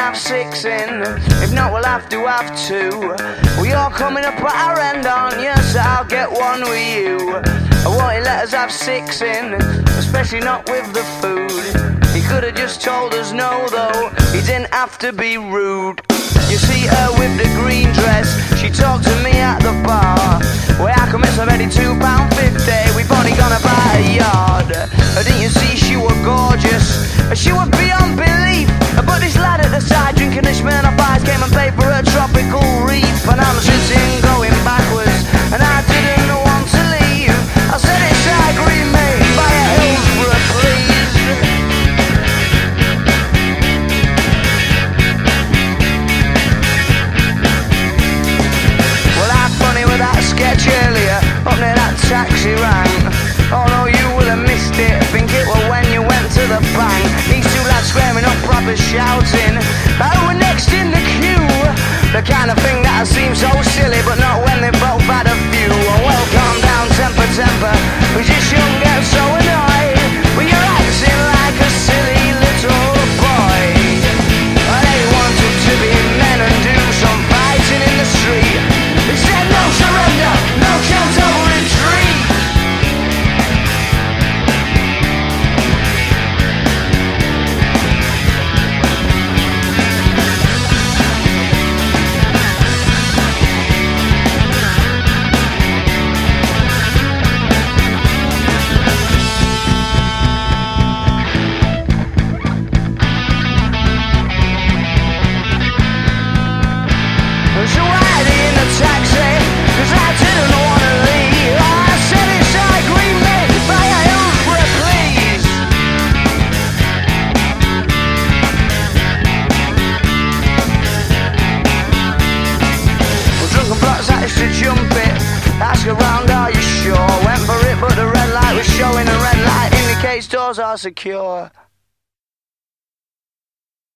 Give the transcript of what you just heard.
have 6 in. If not, we'll have to have 2. Well, you're coming up at our end, aren't you? So I'll get one with you. I won't you let us have 6 in, especially not with the food. He could have just told us no, though. He didn't have to be rude. You see her with the green dress, she talked to me at the bar. Well, how come it's already £2.50? We've only gone about a yard. Didn't you see she was gorgeous? She was beyond belief. But this lad at the side drinking the Smirnoff Ice came and paid for her tropical reef. And I'm sitting going backwards, and I didn't want to leave. I said it's I agree, mate, by a Hillsborough, please. Well, I had funny with that sketch earlier, up near that taxi rank. Oh no, you would have missed it. Think it was when you went to the bank. These two lads squaring up, proper shouting. I were next in the queue. The kind of thing that seems so silly, but not when they both had a few. Oh, well, calm down, temper, temper. We just shouldn't get so annoyed. But you're acting like a silly little boy. Well, they wanted to be men and do some fighting in the street. They said no surrender, no chance of retreat. So I in the taxi, 'cause I didn't want to leave. I said it's I agree, mate, by a Hillsborough, please. Well, drunken blocks managed to jump it. Ask around, are you sure? Went for it, but the red light was showing. The red light indicates doors are secure.